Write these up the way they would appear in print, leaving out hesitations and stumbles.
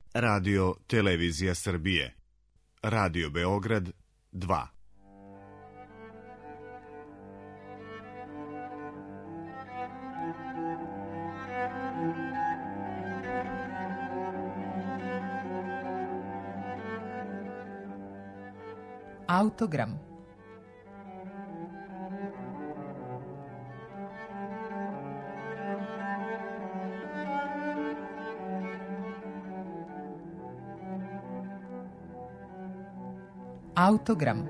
Radio Televizija Srbije. Radio Beograd 2. Autogram. Autogram.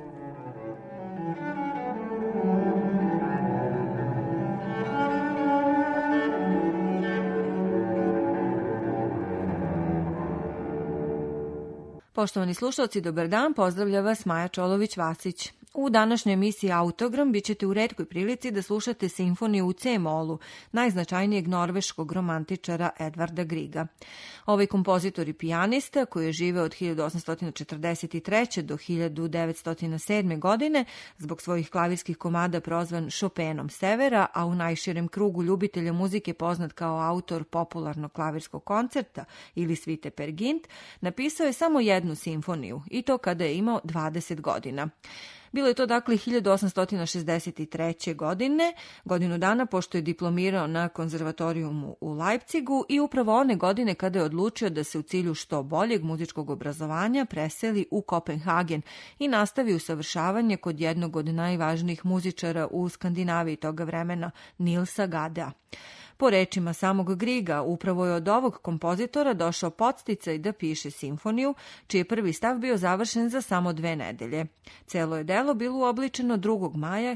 Poštovani slušalci, dobar dan, pozdravlja vas Maja Čolović-Vasić. U današnjoj emisiji Autogram bit ćete u retkoj prilici da slušate simfoniju u C-molu, najznačajnijeg norveškog romantičara Edvarda Griega. Ovaj kompozitor i pijanista, koji je živeo od 1843. do 1907. godine, zbog svojih klavirskih komada prozvan Chopinom severa, a u najširem krugu ljubitelja muzike poznat kao autor popularnog klavirskog koncerta ili svite Per Gint, napisao je samo jednu simfoniju, i to kada je imao 20 godina. Bilo je to dakle 1863. godine, godinu dana pošto je diplomirao na konzervatorijumu u Leipzigu i upravo one godine kada je odlučio da se u cilju što boljeg muzičkog obrazovanja preseli u Kopenhagen i nastavi usavršavanje kod jednog od najvažnijih muzičara u Skandinaviji toga vremena, Nilsa Gadea. Po rečima samog Griega, upravo je od ovog kompozitora došao podsticaj da piše simfoniju, čiji je prvi stav bio završen za samo 2 nedelje. Celo je delo bilo uobličeno 2. maja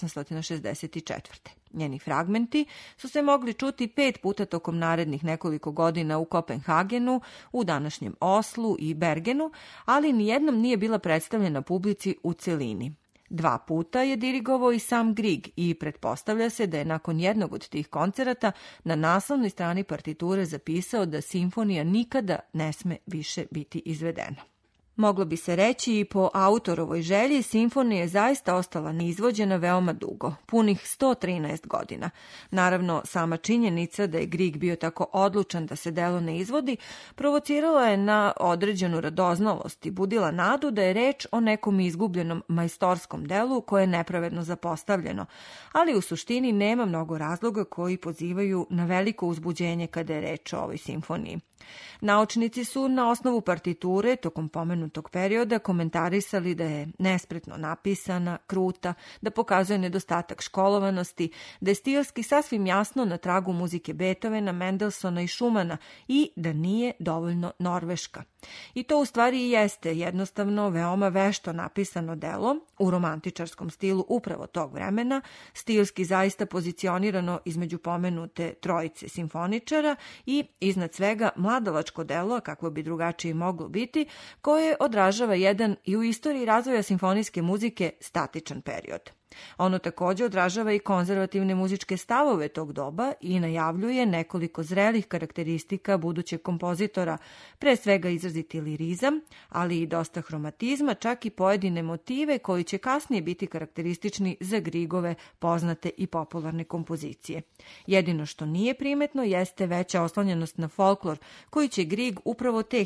1864. Njeni fragmenti su se mogli čuti 5 puta tokom narednih nekoliko godina u Kopenhagenu, u današnjem Oslu i Bergenu, ali nijednom nije bila predstavljena publici u celini. 2 puta je dirigovao i sam Grieg i pretpostavlja se da je nakon jednog od tih koncerata na naslovnoj strani partiture zapisao da simfonija nikada ne sme više biti izvedena. Moglo bi se reći i po autorovoj želji, simfonija je zaista ostala neizvođena veoma dugo, punih 113 godina. Naravno, sama činjenica da je Grieg bio tako odlučan da se delo ne izvodi, provocirala je na određenu radoznalost i budila nadu da je reč o nekom izgubljenom majstorskom delu koje je nepravedno zapostavljeno, ali u suštini nema mnogo razloga koji pozivaju na veliko uzbuđenje kada je reč o ovoj simfoniji. Naučnici su na osnovu partiture tokom pomenutog perioda komentarisali da je nespretno napisana, kruta, da pokazuje nedostatak školovanosti, da je stilski sasvim jasno na tragu muzike Beethovena, Mendelssohna i Schumana i da nije dovoljno norveška. I to u stvari i jeste jednostavno veoma vešto napisano delo u romantičarskom stilu upravo tog vremena, stilski zaista pozicionirano između pomenute trojice simfoničara i iznad svega mladalačko delo, kakvo bi drugačije moglo biti, koje odražava jedan i u istoriji razvoja simfonijske muzike statičan period. Ono također odražava i konzervativne muzičke stavove tog doba i najavljuje nekoliko zrelih karakteristika budućeg kompozitora, pre svega izraziti lirizam, ali i dosta hromatizma, čak i pojedine motive koji će kasnije biti karakteristični za Griegove poznate i popularne kompozicije. Jedino što nije primetno jeste veća oslonjenost na folklor, koji će Grieg upravo te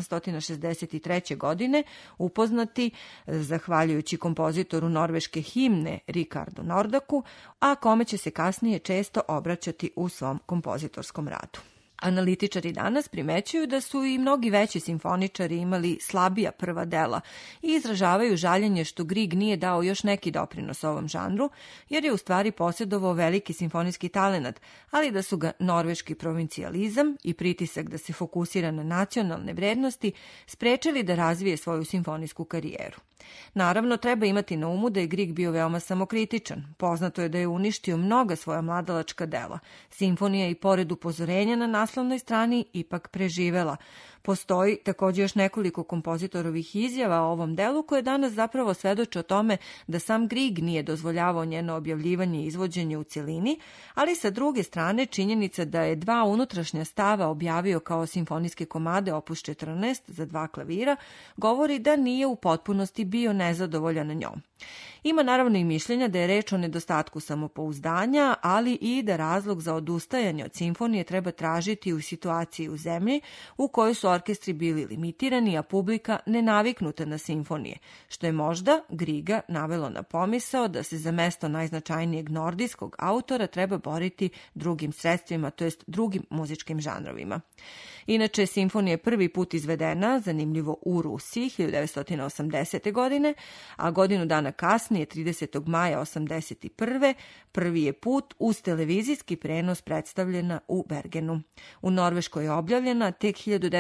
1863. godine upoznati zahvaljujući kompozitoru norveške himne Rikardu Nordaku, a kome će se kasnije često obraćati u svom kompozitorskom radu. Analitičari danas primećuju da su i mnogi veći simfoničari imali slabija prva dela i izražavaju žaljenje što Grieg nije dao još neki doprinos ovom žanru, jer je u stvari posjedovao veliki simfonijski talenat, ali da su ga norveški provincijalizam i pritisak da se fokusira na nacionalne vrednosti sprečili da razvije svoju simfonijsku karijeru. Naravno, treba imati na umu da je Grieg bio veoma samokritičan. Poznato je da je uništio mnoga svoja mladalačka dela. Simfonija i pored upozorenja na naslovnoj strani ipak preživela. Postoji također još nekoliko kompozitorovih izjava o ovom delu koje danas zapravo svedoče o tome da sam Grieg nije dozvoljavao njeno objavljivanje i izvođenje u cjelini, ali sa druge strane činjenica da je 2 unutrašnja stava objavio kao simfonijske komade opus 14 za 2 klavira govori da nije u potpunosti bio nezadovoljan njom. Ima naravno i mišljenja da je reč o nedostatku samopouzdanja, ali i da razlog za odustajanje od simfonije treba tražiti u situaciji u zemlji u kojoj su orkestri bili limitirani, a publika nenaviknuta na simfonije, što je možda Griga navelo na pomisao da se za mesto najznačajnijeg nordijskog autora treba boriti drugim sredstvima, to jest drugim muzičkim žanrovima. Inače, simfonija je prvi put izvedena, zanimljivo, u Rusiji 1980. godine, a godinu dana kasnije, 30. maja 1981. prvi je put uz televizijski prenos predstavljena u Bergenu. U Norveškoj je objavljena tek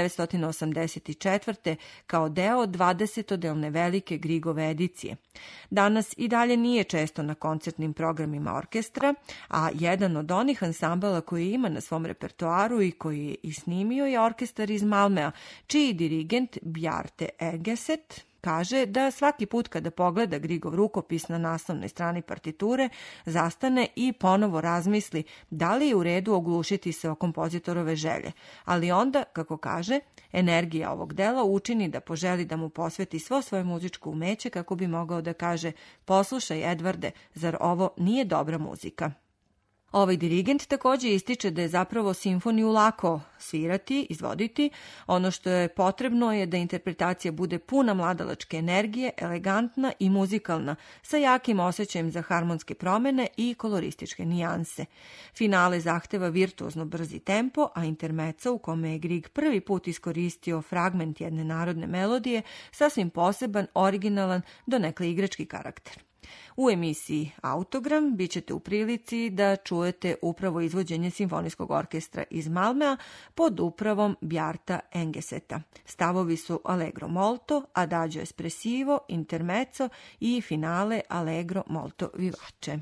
1984. kao deo 20-odelne velike Grigove edicije. Danas i dalje nije često na koncertnim programima orkestra, a jedan od onih ansambala koji ima na svom repertoaru i koji je i snimio je orkestar iz Malmea, čiji dirigent Bjarte Engeset kaže da svaki put kada pogleda Grigov rukopis na naslovnoj strani partiture, zastane i ponovo razmisli da li je u redu oglušiti se o kompozitorove želje. Ali onda, kako kaže, energija ovog dela učini da poželi da mu posveti svo svoje muzičko umeće kako bi mogao da kaže: poslušaj, Edvarde, zar ovo nije dobra muzika? Ovaj dirigent također ističe da je zapravo simfoniju lako svirati, izvoditi. Ono što je potrebno je da interpretacija bude puna mladalačke energije, elegantna i muzikalna, sa jakim osjećajem za harmonske promene i kolorističke nijanse. Finale zahteva virtuozno brzi tempo, a intermezzo u kome je Grieg prvi put iskoristio fragment jedne narodne melodije, sasvim poseban, originalan, donekle igrački karakter. U emisiji Autogram bit ćete u prilici da čujete upravo izvođenje simfonijskog orkestra iz Malmea pod upravom Bjarta Engeseta. Stavovi su Allegro molto, Adagio espressivo, Intermezzo i finale Allegro molto vivace.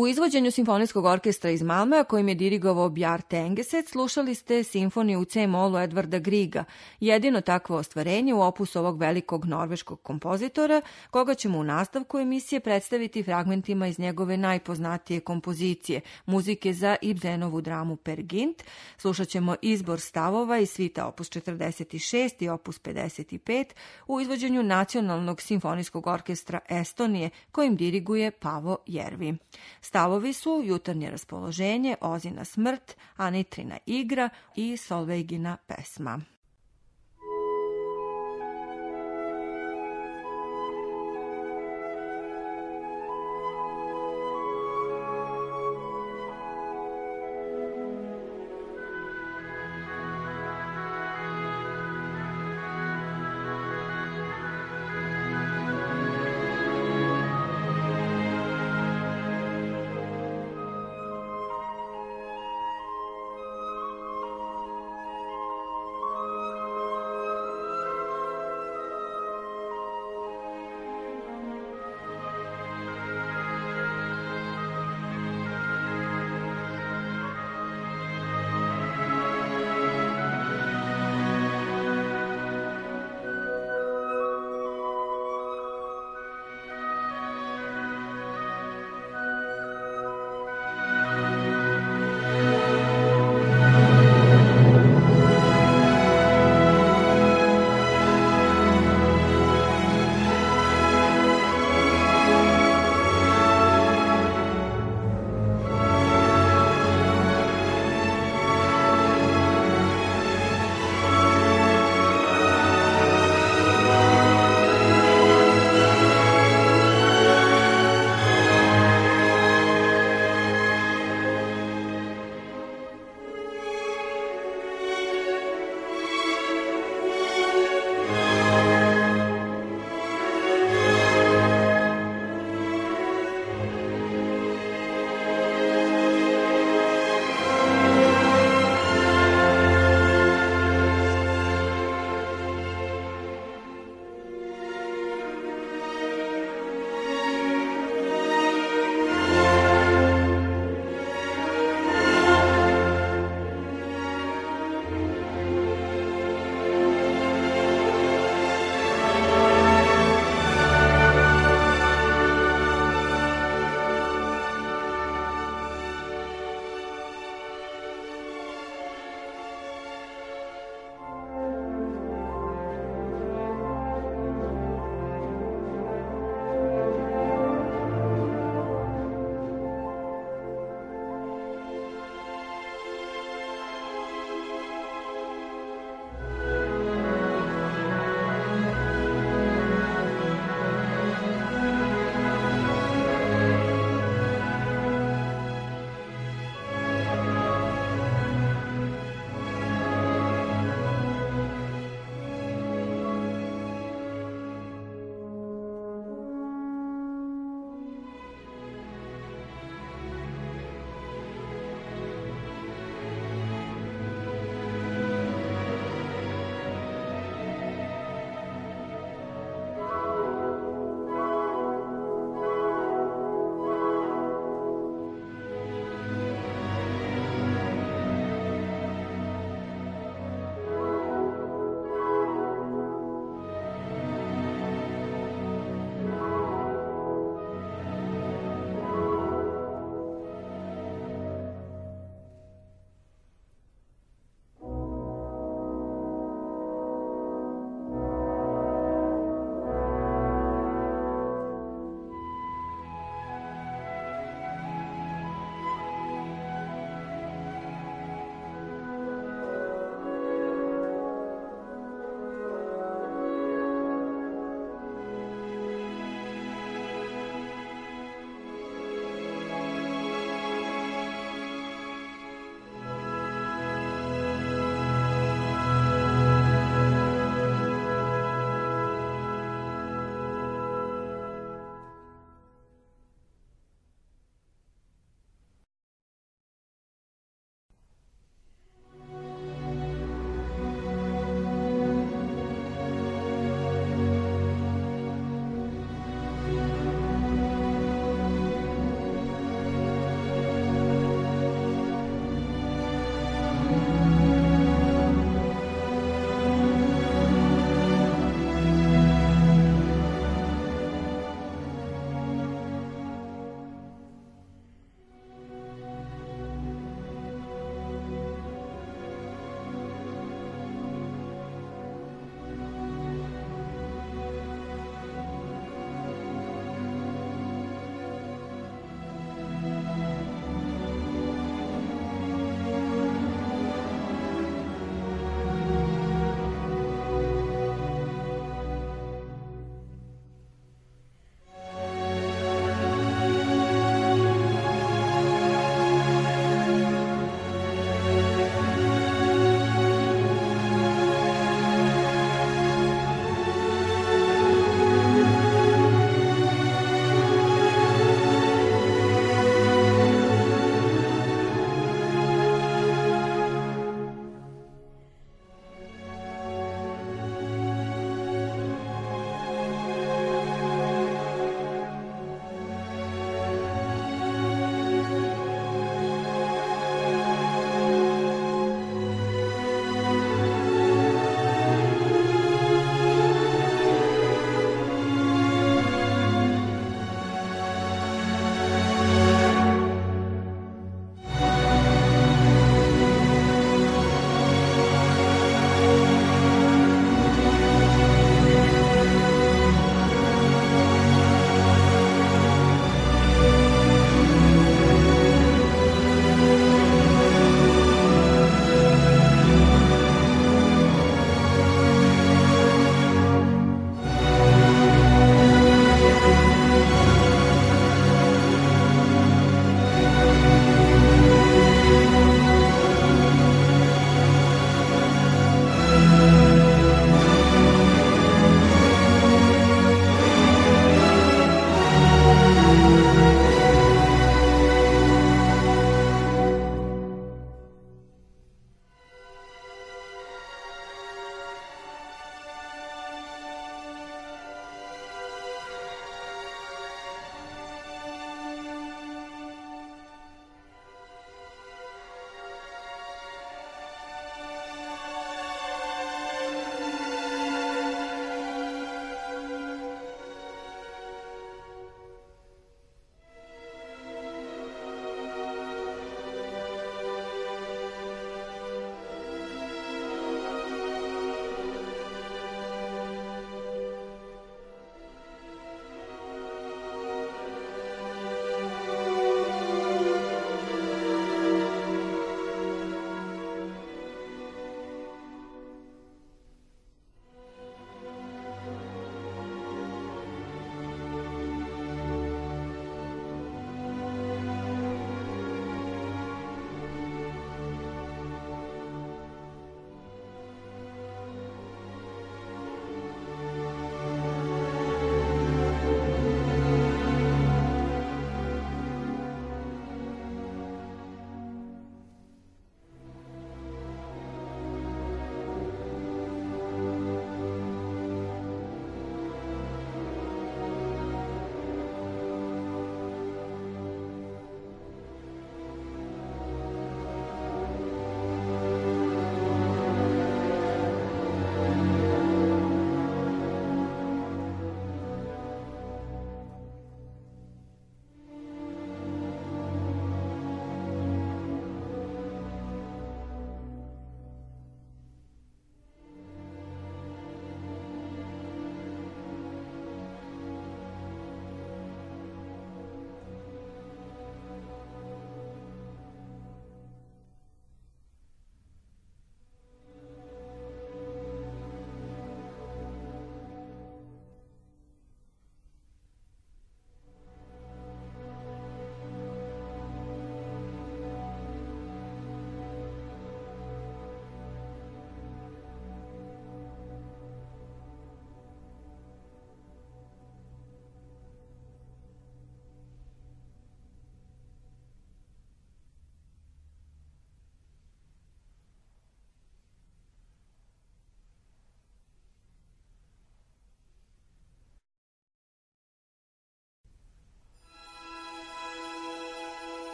U izvođenju Simfonijskog orkestra iz Malmea, kojim je dirigovao Bjarte Engeset, slušali ste simfoniju u C-molu Edvarda Griega, jedino takvo ostvarenje u opusu ovog velikog norveškog kompozitora, koga ćemo u nastavku emisije predstaviti fragmentima iz njegove najpoznatije kompozicije, muzike za Ibsenovu dramu Peer Gynt. Slušat ćemo izbor stavova iz svita opus 46 i opus 55 u izvođenju Nacionalnog simfonijskog orkestra Estonije, kojim diriguje Paavo Järvi. Stavovi su Jutarnje raspoloženje, Ozina smrt, Anitrina igra i Solveigina pesma.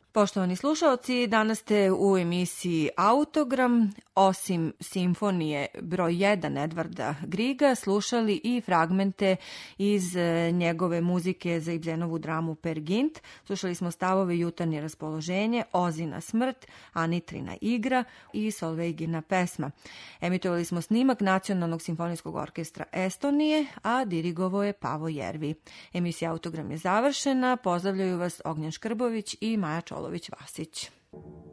Poštovani slušalci, danas ste u emisiji Autogram. Osim simfonije broj 1 Edvarda Griga, slušali i fragmente iz njegove muzike za Ibsenovu dramu Peer Gynt. Slušali smo stavove Jutarnje raspoloženje, Ozina smrt, Anitrina igra i Solveigina pesma. Emitovali smo snimak Nacionalnog simfonijskog orkestra Estonije, a dirigovao je Pavo Jervi. Emisija Autogram je završena. Pozdravljaju vas Ognjen Škrbović i Maja Čolović-Vasić.